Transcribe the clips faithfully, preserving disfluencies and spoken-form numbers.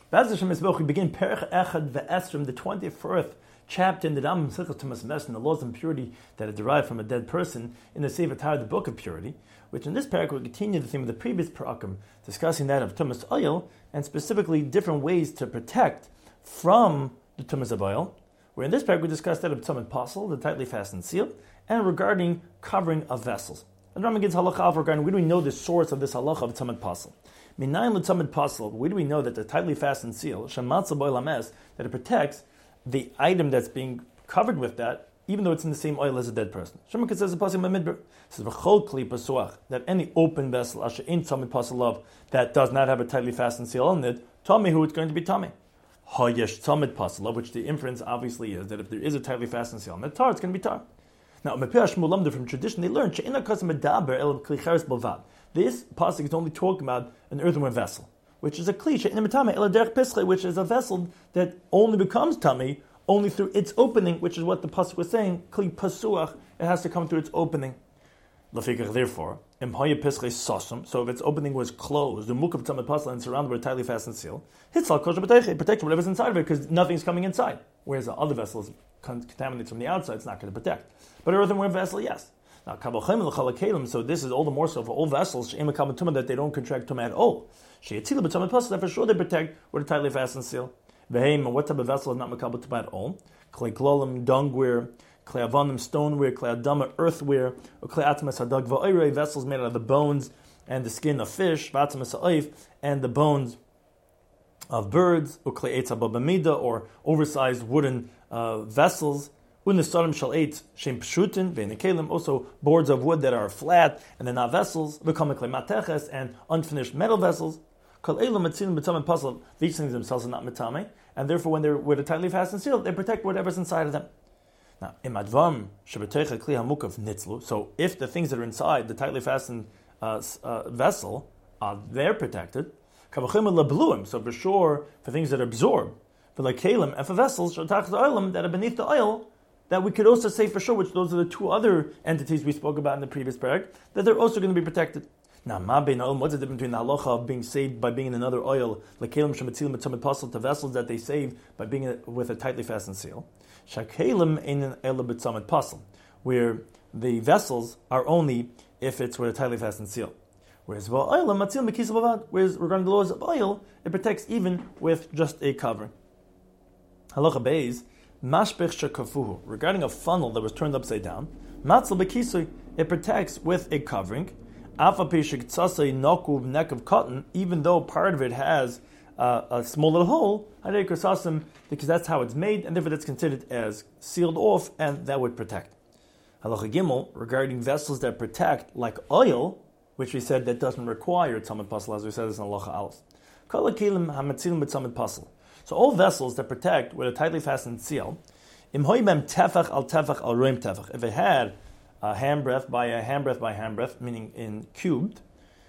B'ez Hashem Yisboch, we begin Perech Echad Ve'esrim, the twenty-fourth chapter in the Rambam Sichos Tumas Mes, and the laws of impurity that are derived from a dead person in the Sefer Torah, the Book of Purity, which in this parak will continue the theme of the previous parakim, discussing that of Tumas oil, and specifically different ways to protect from the Tumas of oil, where in this parak we discussed that of Tumah Pasal, the tightly fastened seal, and regarding covering of vessels. And Rambam gives halacha alpha regarding where do we know the source of this halacha of Tumah Pasal. Minayin l'Tumah Pasal, where do we know that the tightly fastened seal, Shematza B'oil Hames, that it protects the item that's being covered with that, even though it's in the same oil as a dead person. Shemaka says the pasuk in Midbar says v'chol kli pasuach, that any open vessel asher in Tumah Pasal of that does not have a tightly fastened seal on it, Tomei who it's going to be Tomei. Hayesh Tumah Pasal, which the inference obviously is that if there is a tightly fastened seal on it, tar, it's going to be tar. Now, from tradition, they learn this pasuk is only talking about an earthenware vessel, which is a kli, which is a vessel that only becomes tummy only through its opening, which is what the pasuk was saying. Kli pasuach, it has to come through its opening. Therefore, so if its opening was closed, the muk of tumah pasal and surrounded with a tightly fastened seal, it protects whatever's inside of it because nothing's coming inside. Whereas the other vessels contaminates from the outside, it's not going to protect. But an earthenware vessel, yes. Now, so this is all the more so for all vessels that they don't contract tumah at all. That for sure they protect with a tightly fastened seal. What type of vessel is not makabel tumah at all? Klei klolim, dungware, klei avanim, stoneware, klei adama, earthware, or klei atmas hadag va'oirei, vessels made out of the bones and the skin of fish, v'atmas ha'oif, and the bones of birds, or klei eitz hababamida, or oversized wooden uh, vessels. Unisarim shall eat shem pshutin ve'nekelim, also boards of wood that are flat and they're not vessels. V'kam klei mateches, and unfinished metal vessels. Kol elu matzilim b'tamim pasal. These things themselves are not mitame, and therefore when they're with a tightly fastened seal, they protect whatever's inside of them. Now, imadvam shebeteicha kli hamukav nitzlu. So if the things that are inside the tightly fastened uh, uh, vessel are they're protected. Kavachim lebluim. So for sure, for things that absorb, for like kalim and for vessels shotach oilam that are beneath the oil, that we could also say for sure, which those are the two other entities we spoke about in the previous parak, that they're also going to be protected. Now, ma bein oil, what's the difference between the halacha of being saved by being in another oil, like kalim shemetzilim b'tamid pasal, to vessels that they save by being a, with a tightly fastened seal? Shakalim ein ela b'tamid pasal, where the vessels are only if it's with a tightly fastened seal. Whereas oil matzil mekisa bavad, whereas regarding the laws of oil, it protects even with just a covering. Halacha beis. Mashpech shekafuhu, regarding a funnel that was turned upside down, matzal bekisui, it protects with a covering. Afa peshik tzasei nokuv neck of cotton, even though part of it has uh, a small little hole, because that's how it's made, and therefore it's considered as sealed off, and that would protect. Halacha gimel, regarding vessels that protect, like oil, which we said that doesn't require tzamid pasal, as we said this in halacha aleph. Kol hakelim hamatzilim b'tzamid pasal. So all vessels that protect with a tightly fastened seal, im hoibem tefach al tefach al roim tefach. If it had a handbreadth by a handbreadth by handbreadth, meaning in cubed,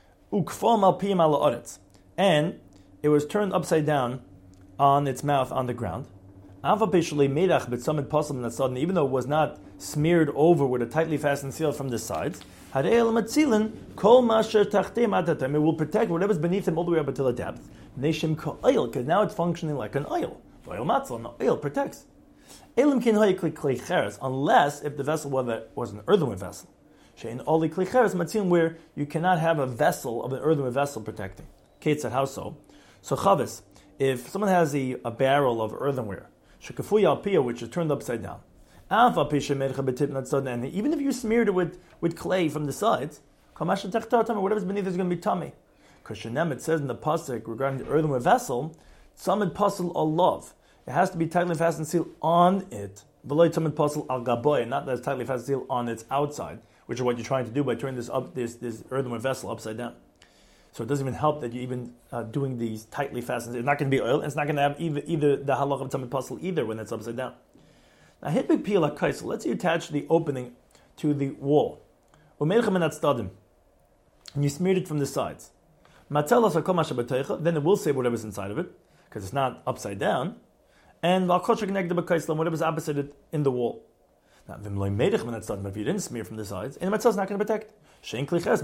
ukfom al piyim al oretz, and it was turned upside down on its mouth on the ground. Ava peshulei medach b'tzamid pasal nasadin, even though it was not smeared over with a tightly fastened seal from the sides, harei matzilin kol masher tachtem atatem. It will protect whatever's beneath them all the way up until the depth. Neshim ka oil, because now it's functioning like an oil. Oil matzal, no, oil protects. Elim kin hoy kli kli cheres, unless if the vessel was an earthenware vessel. Shein oli kli cheres matzilin, where you cannot have a vessel of an earthenware vessel protecting. Kate said, how so? So chavis, if someone has a, a barrel of earthenware, shekafuy al piyah, which is turned upside down, and even if you smeared it with, with clay from the sides, whatever's beneath is going to be tummy. Because Shenem, it says in the pasuk regarding the earthenware vessel, tzamid pasal alav. It has to be tightly fastened seal on it. V'lo tzamid pasal al gaboy, not that it's tightly fastened seal on its outside, which is what you're trying to do by turning this up this this earthenware vessel upside down. So it doesn't even help that you're even uh, doing these tightly fastened. It's not going to be oil, and it's not going to have either, either the halach of tzamid pasal either when it's upside down. Now, hit big peel like so let's say you attach the opening to the wall. And you smeared it from the sides. Then it will say whatever's inside of it, because it's not upside down. And whatever's opposite it in the wall. Now, if you didn't smear from the sides, and the matzah is not going to protect.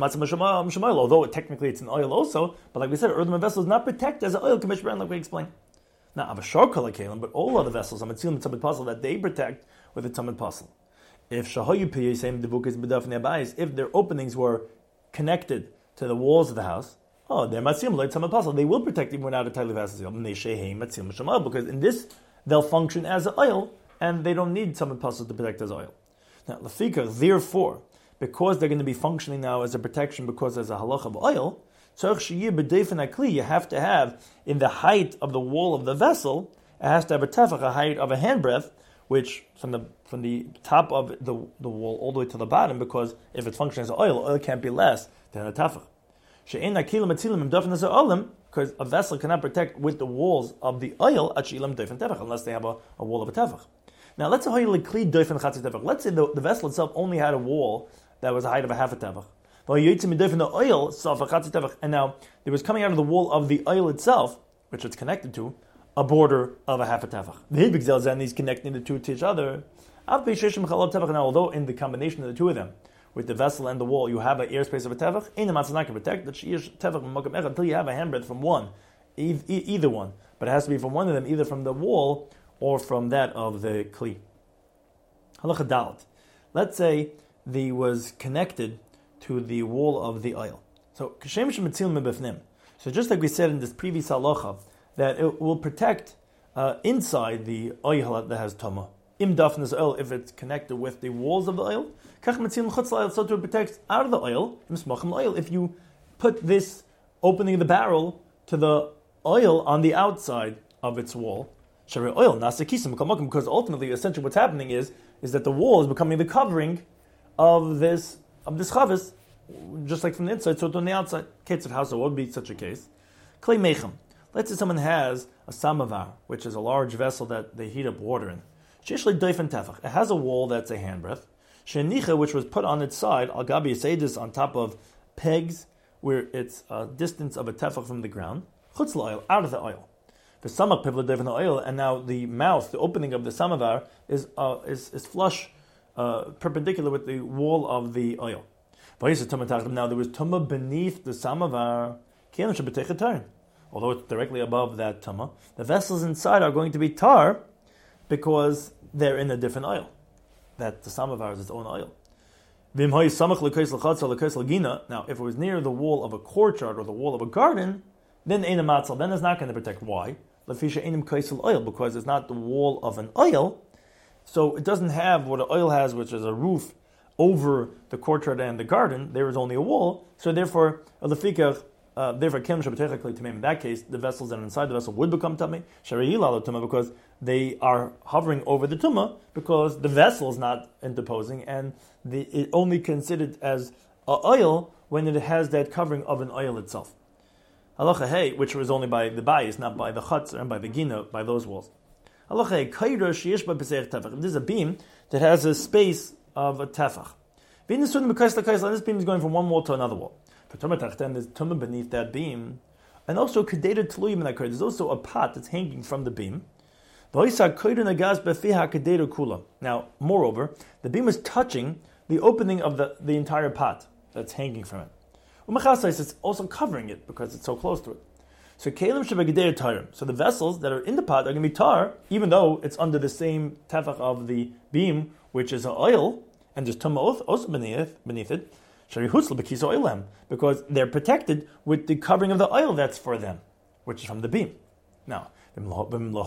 Although technically it's an oil also, but like we said, earthenware vessel is not protected as an oil, like we explained. Now, avashar kol hakalim, but all other vessels, amatzilim tzamid pasal, that they protect with a tzamid pasal. If shahoyu piyasem debukis bedafnei abayis, if their openings were connected to the walls of the house, oh, they're matzilim like tzamid pasal. They will protect even without a tayli vessel, because in this they'll function as an oil, and they don't need tzamid pasal to protect as oil. Now, lafika, therefore, because they're going to be functioning now as a protection, because there's a halach of oil, you have to have, in the height of the wall of the vessel, it has to have a tefach, a height of a handbreadth, which from the from the top of the, the wall all the way to the bottom, because if it's functioning as oil, oil can't be less than a tefach. Because a vessel cannot protect with the walls of the oil unless they have a, a wall of a tefach. Now, let's say let's say the, the vessel itself only had a wall that was a height of a half a tefach. And now there was coming out of the wall of the oil itself, which it's connected to, a border of a half a tefach. And he's connecting the two to each other. Now, although in the combination of the two of them, with the vessel and the wall, you have an airspace of a tefach, it's not going to protect that until you have a handbreadth from one, either one. But it has to be from one of them, either from the wall or from that of the kli. Halacha dalet. Let's say the was connected to the wall of the oil. So, so just like we said in this previous halacha, that it will protect uh, inside the oil that has tama. Im dafnas oil, if it's connected with the walls of the oil, so to protect out of the oil. If you put this opening of the barrel to the oil on the outside of its wall, oil because ultimately, essentially, what's happening is is that the wall is becoming the covering of this of this chavis, just like from the inside, so it's on the outside. Case of house, what would be such a case? Klei mechem. Let's say someone has a samovar, which is a large vessel that they heat up water in. It has a wall that's a handbreadth. Shenicha, which was put on its side, al gabi seidus, on top of pegs, where it's a distance of a tefach from the ground. Chutz l'oil, out of the oil. The samak pivla in the oil, and now the mouth, the opening of the samovar, is uh, is is flush, uh, perpendicular with the wall of the oil. Now there was tumah beneath the samovar. Although it's directly above that tumah, the vessels inside are going to be tar because they're in a different oil. That the samovar is its own oil. Now, if it was near the wall of a courtyard or the wall of a garden, then then it's not going to protect. Why? Because it's not the wall of an oil, so it doesn't have what an oil has, which is a roof over the courtyard and the garden. There is only a wall, so therefore, uh, therefore, in that case, the vessels that are inside the vessel would become tamei, because they are hovering over the tumah, because the vessel is not interposing, and the, it only considered as a oil when it has that covering of an oil itself. Halacha hey, which was only by the bayis, not by the chutz and by the gina, by those walls. Halacha hey, kaira sheyesh ba pesach tefach. There's a beam that has a space of a tefach. And this beam is going from one wall to another wall. For tumah tachten, there's tumah beneath that beam, and also kedera tluyim in that kar. There's also a pot that's hanging from the beam. Now, moreover, the beam is touching the opening of the, the entire pot that's hanging from it. It's also covering it because it's so close to it. So So the vessels that are in the pot are going to be tar, even though it's under the same tefach of the beam, which is an oil, and there's tumah also beneath, beneath it, because they're protected with the covering of the oil that's for them, which is from the beam. Now, now,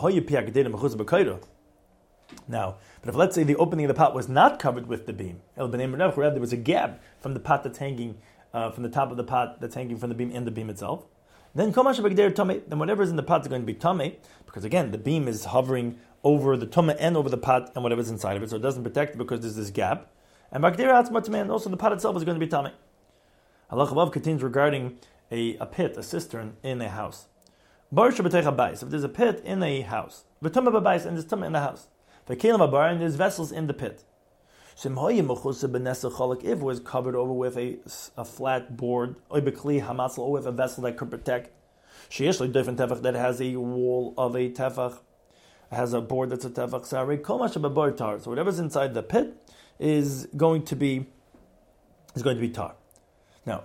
but if let's say the opening of the pot was not covered with the beam, there was a gap from the pot that's hanging, uh, from the top of the pot that's hanging from the beam and the beam itself, then then whatever is in the pot is going to be tamei, because again, the beam is hovering over the tumah and over the pot and whatever's inside of it, so it doesn't protect it because there's this gap. And and also the pot itself is going to be tamei. Halach above continues regarding a, a pit, a cistern in a house. If there's a pit in a house, and there's tumah in the house, and there's vessels in the pit. If it was covered over with a, a flat board, or with a vessel that could protect, that has a wall of a tefach, has a board that's a tefach, so whatever's inside the pit is going to be is going to be tar. Now,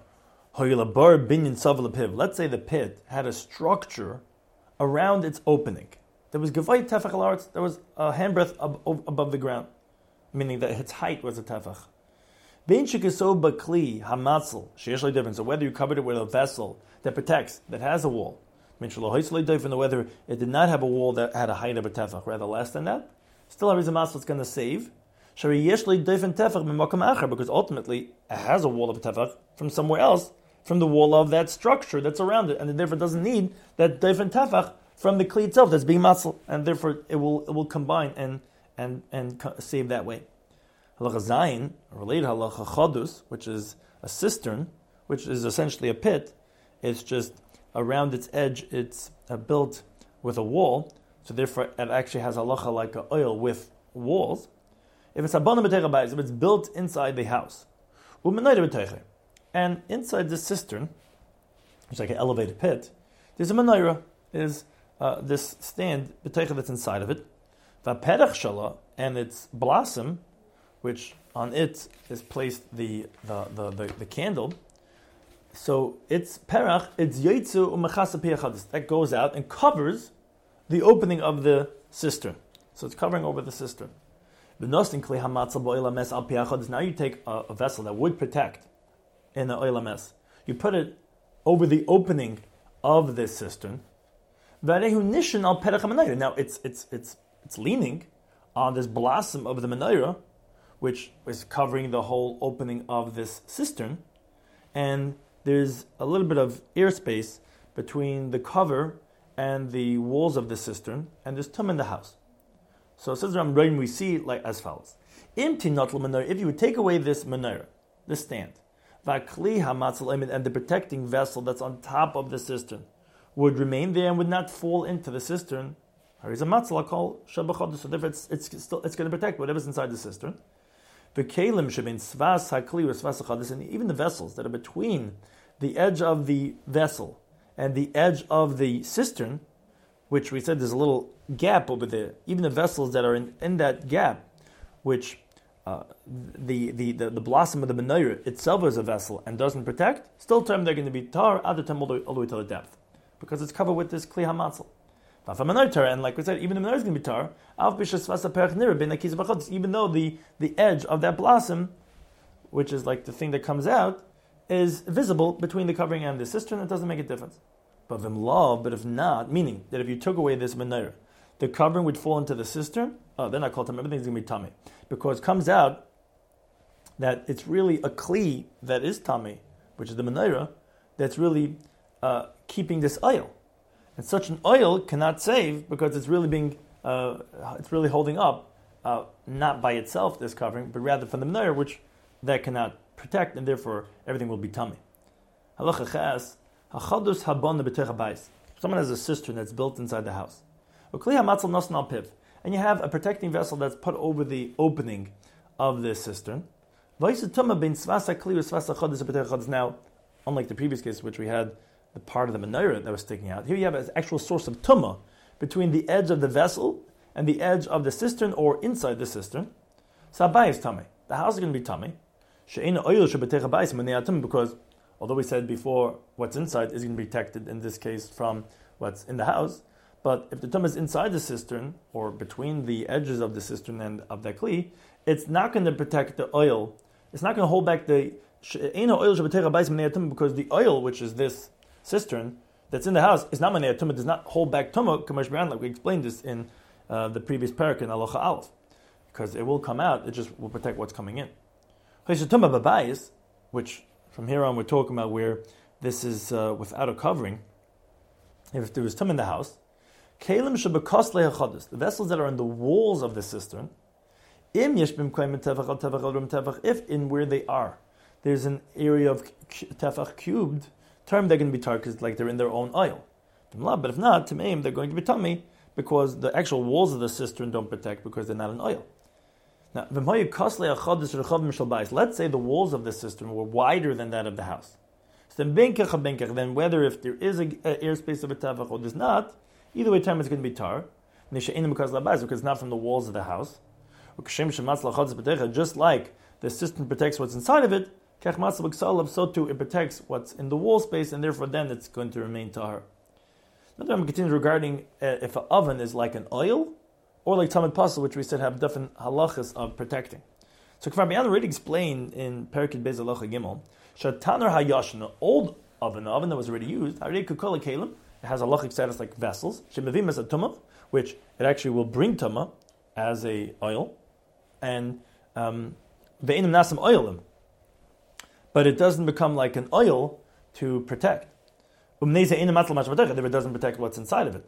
let's say the pit had a structure around its opening. there was gevay tefach al haaretz, there was a handbreadth ab- above the ground, meaning that its height was a tefach. Bein shekesov bakli hamatzel sheyesh lo difference. So whether you covered it with a vessel that protects, that has a wall, mean shelo hoislo different, whether it did not have a wall that had a height of a tefach, rather less than that, still a matzel is going to save. Shari yesh lo different tefach b'makom acher, because ultimately it has a wall of a tefach from somewhere else, from the wall of that structure that's around it, and it therefore doesn't need that different tefach from the kli itself that's being matzel, and therefore it will it will combine and and and save that way. Halacha zayin, related halacha chodus, which is a cistern, which is essentially a pit. It's just around its edge, it's uh, built with a wall, so therefore it actually has halacha like an oil with walls. If it's abana b'teicha bayis, if it's built inside the house, u'menayda b'teicha, and inside this cistern, which is like an elevated pit, there's a menorah, there's uh, this stand b'teicha that's inside of it, v'perach shala, and its blossom, which on it is placed the the, the, the, the candle. So it's perach, it's yaitzu umechasa piyachadis. That goes out and covers the opening of the cistern. So it's covering over the cistern. Now you take a, a vessel that would protect in the oilames. You put it over the opening of this cistern. Now it's it's it's it's leaning on this blossom of the menorah, which is covering the whole opening of this cistern, and there's a little bit of airspace between the cover and the walls of the cistern, and there's tum in the house. So it says Rambam, we see it like as follows: if you would take away this menorah, this stand, and the protecting vessel that's on top of the cistern would remain there and would not fall into the cistern, so therefore it's, it's still it's going to protect whatever's inside the cistern. The kalim shabin svas hakli or svas chadis, and even the vessels that are between the edge of the vessel and the edge of the cistern, which we said there's a little gap over there. Even the vessels that are in, in that gap, which uh, the, the, the the blossom of the menorah itself is a vessel and doesn't protect, still term they're going to be tar, other time all the, all the way to the depth, because it's covered with this kli hamatzel. And like we said, even the menorah is going to be tar, even though the, the edge of that blossom, which is like the thing that comes out, is visible between the covering and the cistern, it doesn't make a difference. But v'mlav, but if not, meaning that if you took away this menorah, the covering would fall into the cistern, oh, then I call it everything's going to be tummy. Because it comes out that it's really a kli that is tummy, which is the menorah, that's really uh, keeping this oil. And such an oil cannot save because it's really being, uh, it's really holding up, uh, not by itself this covering, but rather from the menorah, which that cannot protect, and therefore everything will be tummy. Halacha ches, hachadus habon b'teicha bayis. Someone has a cistern that's built inside the house, and you have a protecting vessel that's put over the opening of this cistern. Now, unlike the previous case, which we had the part of the menorah that was sticking out, here you have an actual source of tumah between the edge of the vessel and the edge of the cistern, or inside the cistern. Sabai is tummy. The house is going to be tummy. Because although we said before what's inside is going to be protected in this case from what's in the house, but if the tumah is inside the cistern or between the edges of the cistern and of the kli, it's not going to protect the oil. It's not going to hold back the because the oil, which is this cistern that's in the house, is not manei tumah, does not hold back tumah, like we explained this in uh, the previous parak in Halacha Aleph, because it will come out, it just will protect what's coming in. Which from here on we're talking about where this is uh, without a covering. If there was tumah in the house, the vessels that are in the walls of the cistern, if in where they are there's an area of tefach cubed, term they're going to be tar because like they're in their own oil. But if not, Tameim, they're going to be tummy because the actual walls of the cistern don't protect because they're not an oil. Now, let's say the walls of the cistern were wider than that of the house. So then whether if there is an airspace of a tefach or there's not, either way time it's going to be tar, because it's not from the walls of the house. Just like the cistern protects what's inside of it, so too it protects what's in the wall space, and therefore then it's going to remain tahar. Another one continues regarding uh, if an oven is like an oil or like Tamid Pasal, which we said have different halachas of protecting. So Kfar Biyan already explained in Perikid Beis Halacha Gimel, Shatanar Hayashin, an old oven, the oven that was already used, it has a halachic status like vessels, Shemavim as a tumah, which it actually will bring tumah as a oil, and um, ve'inim nasam oilim, but it doesn't become like an oil to protect. If it doesn't protect what's inside of it.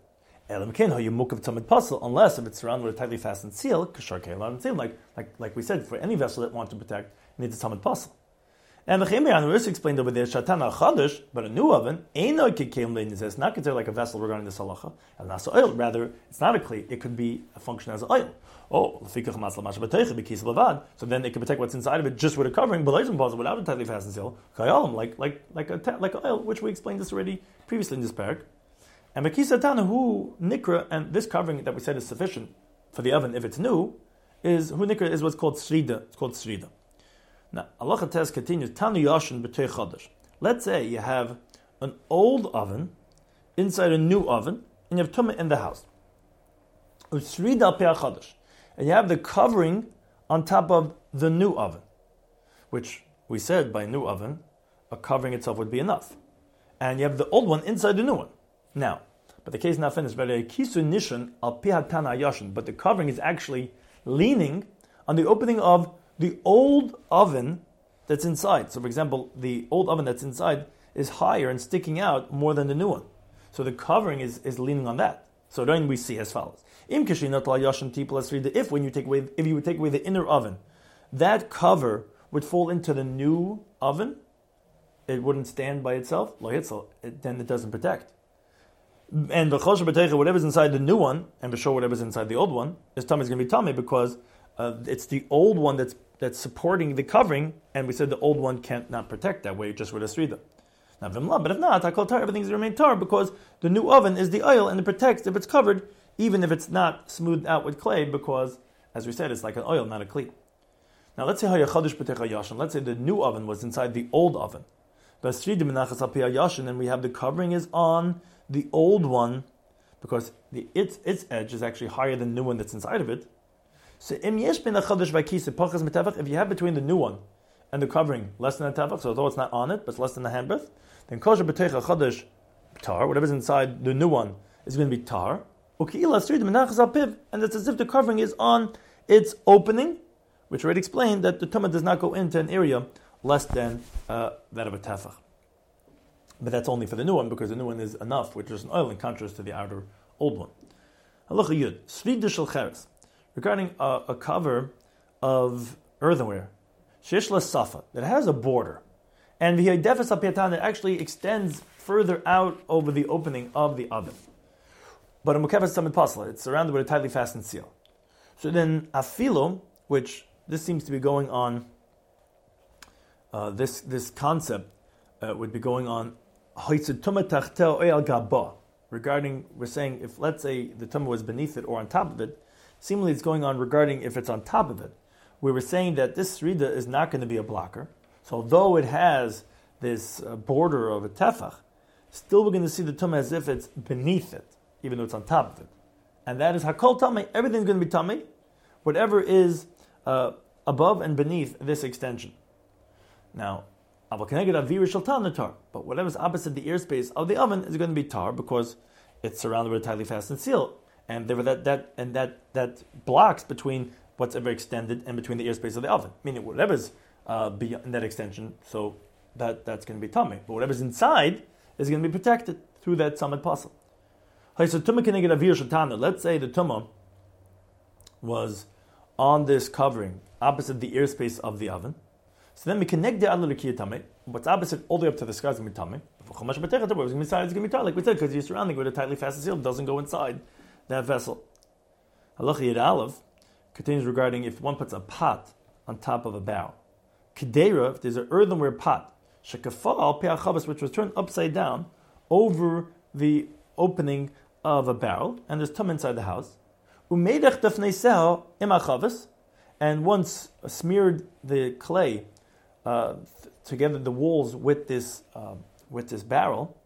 Unless if it's surrounded with a tightly fastened seal, like, like, like we said, for any vessel that wants to protect, it needs a tamid pasal. And the Chemir Anurus explained over there, Shatana Chadash, but a new oven, it's not considered like a vessel regarding this halacha, and not so oil. Rather, it's not a kli, it could be a function as an oil. Oh, so then it can protect what's inside of it just with a covering, but without a tightly fastened seal, like like like a like oil, which we explained this already previously in this parak. And Makisa Tana, who nikra, and this covering that we said is sufficient for the oven if it's new, is who nikra is what's called srida. It's called srida. Now, Allah test continues. Tanu yashin b'tei chadash. Let's say you have an old oven inside a new oven, and you have tumah in the house. Srida pe'ah chadash. And you have the covering on top of the new oven, which we said by new oven, a covering itself would be enough. And you have the old one inside the new one. Now, but the case is not finished. But the covering is actually leaning on the opening of the old oven that's inside. So, for example, the old oven that's inside is higher and sticking out more than the new one. So the covering is, is leaning on that. So then we see as follows. If when you take away, if you would take away the inner oven, that cover would fall into the new oven, it wouldn't stand by itself, then it doesn't protect. And whatever's inside the new one, and for sure whatever's inside the old one, is tummy is going to be tummy because uh, it's the old one that's that's supporting the covering, and we said the old one can't not protect that way just with a srida. Now, but if not, I call tar, everything's going to remain tar because the new oven is the oil and it protects if it's covered, even if it's not smoothed out with clay, because, as we said, it's like an oil, not a kli. Now, let's say let's say the new oven was inside the old oven, and we have the covering is on the old one, because the its its edge is actually higher than the new one that's inside of it. So if you have between the new one and the covering less than a tavach, so although it's not on it, but it's less than a handbreadth, then kosher b'teicha chadash tar, whatever's inside the new one is going to be tar. And it's as if the covering is on its opening, which we already explained that the tumah does not go into an area less than uh, that of a tefach. But that's only for the new one, because the new one is enough, which is an oil in contrast to the outer old one. Halacha Yud, Srida shel cheres, regarding a, a cover of earthenware, Shesh la safa, that has a border, and the Defes HaPiatan, that actually extends further out over the opening of the oven. But a Mukefes Tamid Pasla, it's surrounded with a tightly fastened seal. So then Afilo, which this seems to be going on, uh, this this concept uh, would be going on regarding, we're saying, if let's say the tumah was beneath it or on top of it, seemingly it's going on regarding if it's on top of it. We were saying that this srida is not going to be a blocker. So although it has this uh, border of a tefach, still we're going to see the tumah as if it's beneath it, even though it's on top of it. And that is hakol tamei, everything's going to be tamei, whatever is uh, above and beneath this extension. Now, but whatever's opposite the airspace of the oven is going to be tar because it's surrounded with a tightly fastened seal, and there that that and that that blocks between what's ever extended and between the airspace of the oven. Meaning whatever's uh, beyond that extension, so that that's going to be tummy. But whatever's inside is going to be protected through that samad pasal. Let's say the tumah was on this covering opposite the airspace of the oven. So then we connect the adler to tamei. What's opposite all the way up to the sky is going to be tamei. It's going to be inside. It's going to be tar, like we said, because you're surrounding with a tightly fastened seal. It doesn't go inside that vessel. Halacha Yid Aleph continues regarding if one puts a pot on top of a barrel. Kedera, if there's an earthenware pot, shekafal pe'achavas, which was turned upside down over the opening of a barrel, and there's tum inside the house. Umeidach dafneiseha imachavas, and once smeared the clay uh, th- together the walls with this uh, with this barrel,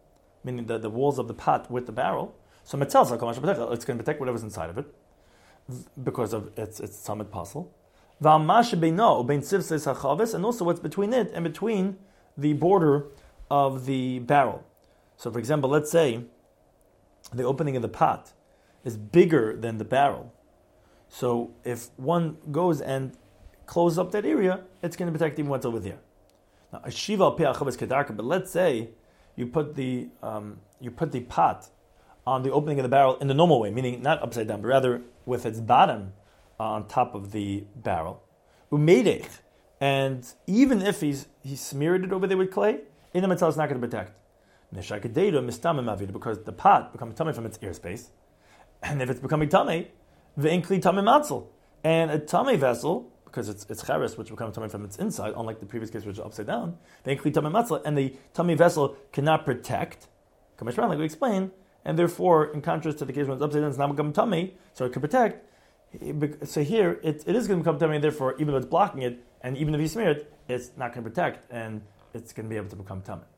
meaning the, the walls of the pot with the barrel. So metzel, it's going to protect whatever's inside of it because of its its summit puzzle. And also what's between it and between the border of the barrel. So for example, let's say the opening of the pot is bigger than the barrel. So if one goes and closes up that area, it's going to protect even what's over there. Now, a shiva al kedarka, but let's say you put the um, you put the pot on the opening of the barrel in the normal way, meaning not upside down, but rather with its bottom on top of the barrel. Umeidech, and even if he's he smeared it over there with clay, in the metal is not going to protect. Because the pot becomes tummy from its airspace, and if it's becoming tummy, ve'inkli tummy matzel, and a tummy vessel, because it's it's charis, which becomes tummy from its inside, unlike the previous case which is upside down, ve'inkli tummy matzel, and the tummy vessel cannot protect, like we explained, and therefore, in contrast to the case when it's upside down, it's not becoming tummy, so it can protect. So here, it, it is going to become tummy, and therefore, even though it's blocking it, and even if you smear it, it's not going to protect, and it's going to be able to become tummy.